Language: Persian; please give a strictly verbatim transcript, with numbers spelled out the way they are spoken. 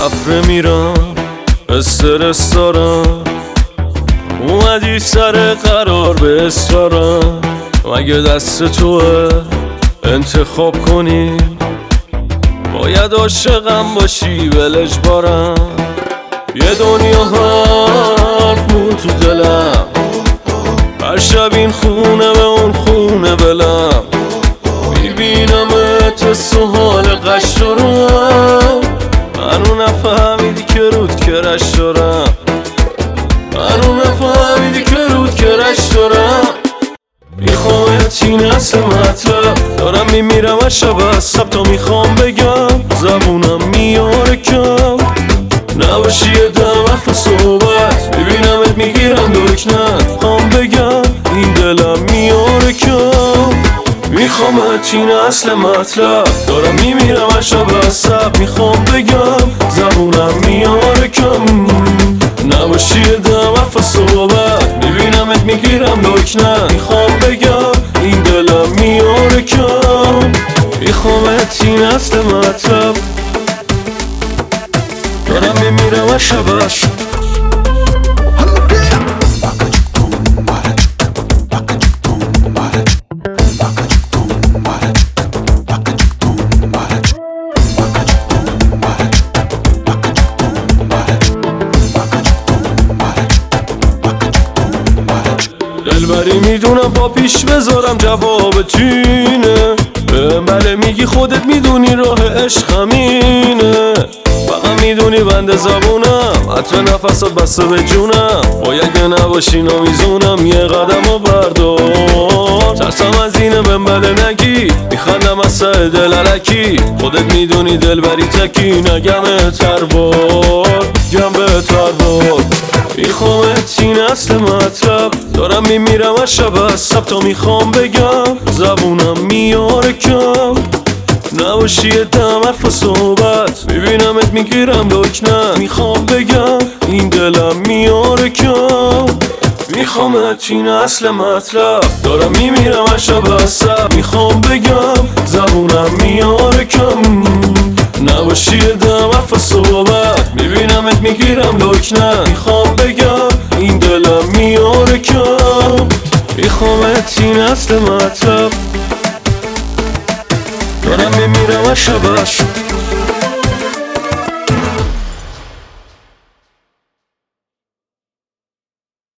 رفره میرم استرس دارم، اومدی سر قرار به اصرارم. مگه دست توه انتخاب کنی؟ باید عاشقم باشی ولج بارم. یه دنیا حرف مون تو دلم، هر شب این خونه به اون خونه بلم. میبینمت سوال قش دارم، منو نفهمیدی که رود کرش دارم. منو نفهمیدی که رود کرش دارم. میخوامت این اصل مطلب، دارم میمیرم از شب از سب تا میخوام بگم، زبونم میاره کم. نباشی یه دم حرف صحبت، ببینمت میگیرم دکنت. خوام بگم این دلم میاره کم. میخوامت این اصل مطلب، دارم میمیرم از شب از سب. میخوام بگم زبونم میاره کم. نباشی یه دم حرف صحبت، ببینمت میگیرم دکنت. میخوام بگم این دلم میاره کم. میخوامت این اصل مطلب، دارم میمیرم از شب از سب. دلبری میدونم با پیش بذارم جواب تینه. بله میگی خودت میدونی راه عشق همینه. فقط میدونی بند زبونم، عطر نفسات بسته به جونم. باید که نباشی نمیزونم، یه قدم و بردار. ترسم از اینه بله نگی، میخندم از سر دل علکی. خودت میدونی دلبری تکی، نگم تربار گم به تربار. میخوامت این اصل مطلب، دارم میمیرم از شب از سب تا میخوام بگم، زبونم میاره کم. نباشی یه دم حرف صحبت، ببینمت میگیرم دکنت. میخوام بگم این دلم میاره کم. میخوامت این اصل مطلب، دارم میمیرم از شب از سب. میخوام بگم زبونم میاره کم. نباشی یه دم حرف صحبت، ببینمت میگیرم دکنت. میخوام بگم این دلم میاره کم. میخوامت این اصل مطلب، دارم میمیرم از شب از سب.